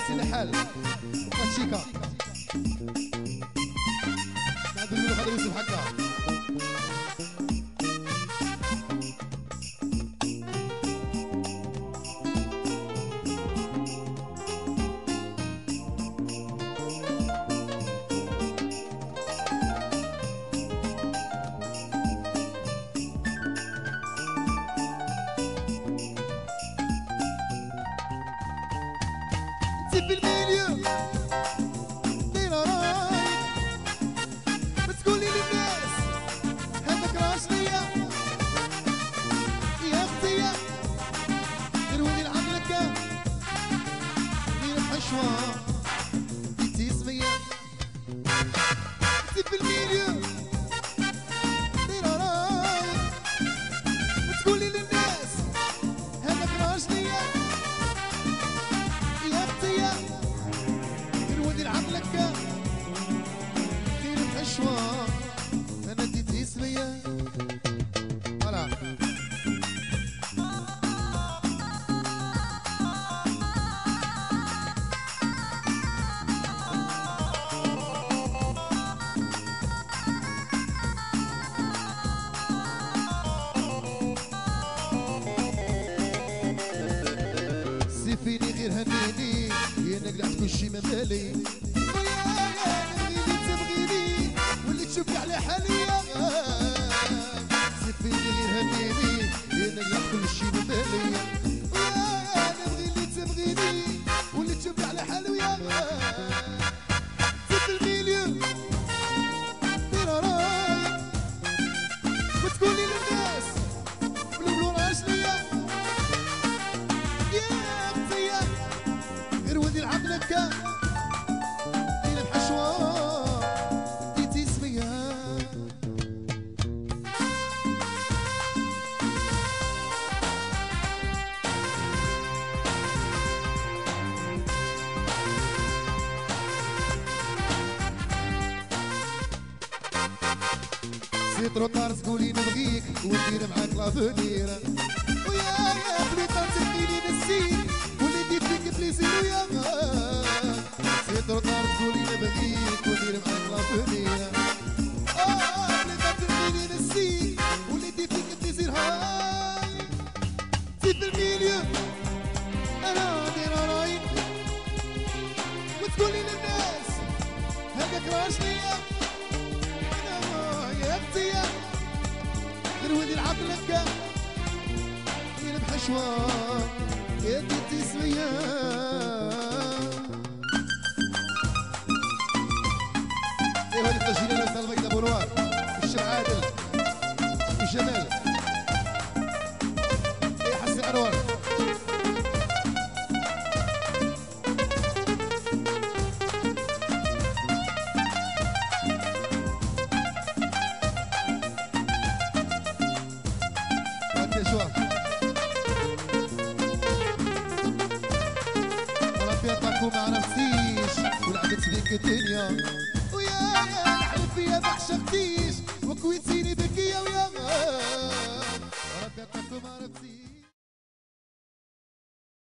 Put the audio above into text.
سيدي حال فاتشيكا نعدو نقولو خالد يوسف حكا في الميليو دير رايك ما تقولي للناس هذاك راش ليا يا اختي دير ولي العقلك دير الحشوة ديتي سمية في الميليو دير رايك ما تقولي للناس هذاك راش ليا عقلك دير الحشوة أنا ديت اسمية فوالا سيفيني غير هنيني يا نقلعت كل شي من بالي شوفي على حالي سيفيني غير هنيني انا نقلع كل شي ببالي انا نبغي اللي تبغيني واللي تشوفي على حالي يا في الميليو دير رايك وتقولي للناس بلو راش ليا يا اختي غير ودي عقلك دير الحشوه سيطرو طار تقولي نبغيك وندير معاك لافونير ويا بليطار تبقيلي نسيك واللي ديت فيك بليزير ويا سيطرو طار تقولي نبغيك وندير معاك لافونير بليطار تبقيلي نسيك واللي ديت فيك بليزير هاي في الميليو انا داير رايك وتقولي للناس هذاك راش ليا غير ودي العقلك دير بحشوة يا ديتي سمية ايوا هذه التسجيلة اللي طالبة كده بونوار الشيخ عادل وجمال اي حسن انوار ربي ما عرفتيش ولعبت بيك الدنيا ويا نحلف فيا ما عشقتيش وكويتي